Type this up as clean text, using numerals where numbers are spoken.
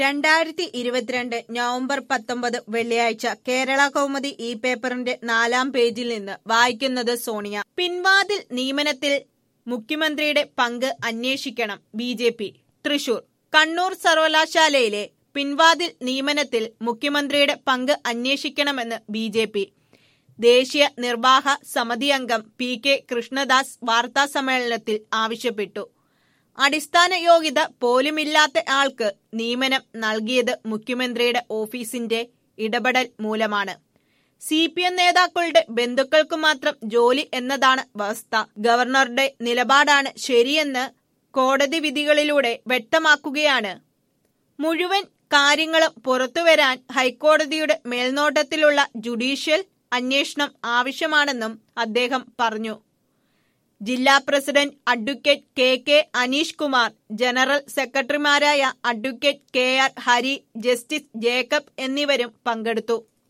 2022 November 19 വെള്ളിയാഴ്ച കേരള കൗമുദി ഈ പേപ്പറിന്റെ 4-ാം പേജിൽ നിന്ന് വായിക്കുന്നത് സോണിയ. പിൻവാതിൽ നിയമനത്തിൽ മുഖ്യമന്ത്രിയുടെ പങ്ക് അന്വേഷിക്കണം ബി.ജെ.പി. തൃശൂർ. കണ്ണൂർ സർവകലാശാലയിലെ പിൻവാതിൽ നിയമനത്തിൽ മുഖ്യമന്ത്രിയുടെ പങ്ക് അന്വേഷിക്കണമെന്ന് ബി.ജെ.പി. ദേശീയ നിർവാഹ സമിതി അംഗം പി.കെ. കൃഷ്ണദാസ് വാർത്താസമ്മേളനത്തിൽ ആവശ്യപ്പെട്ടു. അടിസ്ഥാന യോഗ്യത പോലുമില്ലാത്ത ആൾക്ക് നിയമനം നൽകിയത് മുഖ്യമന്ത്രിയുടെ ഓഫീസിന്റെ ഇടപെടൽ മൂലമാണ്. CPM നേതാക്കളുടെ ബന്ധുക്കൾക്കു മാത്രം ജോലി എന്നതാണ് വ്യവസ്ഥ. ഗവർണറുടെ നിലപാടാണ് ശരിയെന്ന് കോടതി വിധികളിലൂടെ വ്യക്തമാക്കുകയാണ്. മുഴുവൻ കാര്യങ്ങളും പുറത്തുവരാൻ ഹൈക്കോടതിയുടെ മേൽനോട്ടത്തിലുള്ള ജുഡീഷ്യൽ അന്വേഷണം ആവശ്യമാണെന്നും അദ്ദേഹം പറഞ്ഞു. ജില്ലാ president advocate K Aneesh Kumar, general സെക്രട്ടറിമാരായ advocate KR Hari, justice Jacob എന്നിവരും പങ്കെടുത്തു.